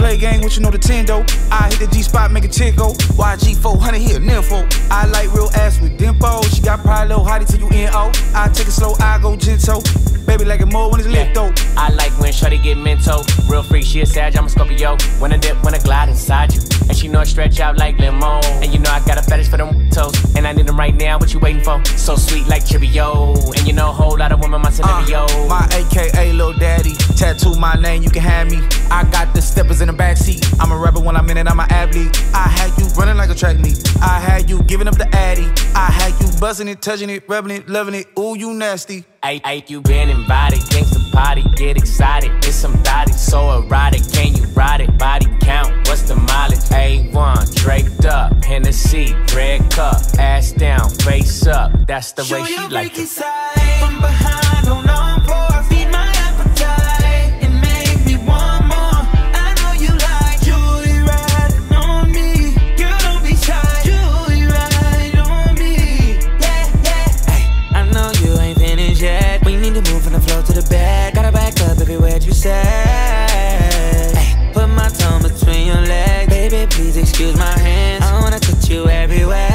play game, what you know the Tendo? I hit the G-spot, make a chick go. YG 400, he a nympho. I like real ass with dimple. She got pride, little hottie till you N.O. I take it slow, I go gentle. Baby like it more when it's lit though. I like when shorty get mental. Real freak, she a Sag, I'm a Scorpio. When I dip, when I glide inside you. And she know I stretch out like limo. And you know I got a fetish for them toes. And I need them right now, what you waiting for? So sweet like Cheerio. And you know a whole lot of women, my scenario. My AKA Lil Daddy. Tattoo my name, you can have me. I got the steppers in the backseat. I'm a rebel when I'm in it, I'm an athlete. I had you running like a track meet. I had you giving up the addy. I had you buzzing it, touching it, rubbing it, loving it. Ooh, you nasty. Ay, you been invited, gangsta party, get excited. It's some thotty, so erotic. Can you ride it? Body count, what's the mileage? A1, draped up, Hennessy, red cup, ass down, face up. That's the way she like it. From behind, on all fours, feed my appetite and make me want more. I know you like Julie riding on me. Girl, don't be shy, Julie riding on me. Yeah, yeah. Hey, I know you ain't finished yet. We need to move from the floor to the bed. Gotta back up, baby, where'd you say? Hey, put my tongue between your legs. Baby, please excuse my hands. I wanna touch you everywhere.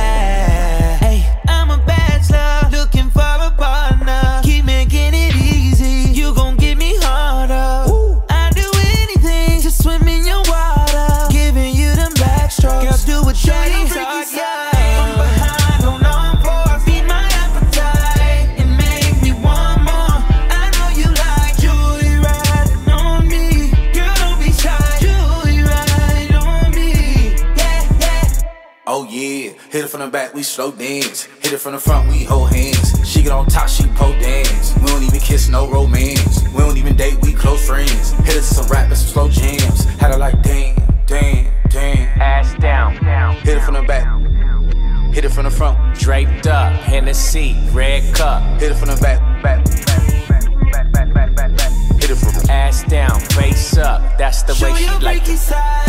Hit it from the back, we slow dance. Hit it from the front, we hold hands. She get on top, she pole dance. We don't even kiss, no romance. We don't even date, we close friends. Hit it to some rap and some slow jams. Had her like damn, damn, damn. Ass down, down. Hit it from the back, hit it from the front. Draped up, Hennessy, red cup. Hit it from the back, back. Hit it from the ass down, face up. That's the way she like it.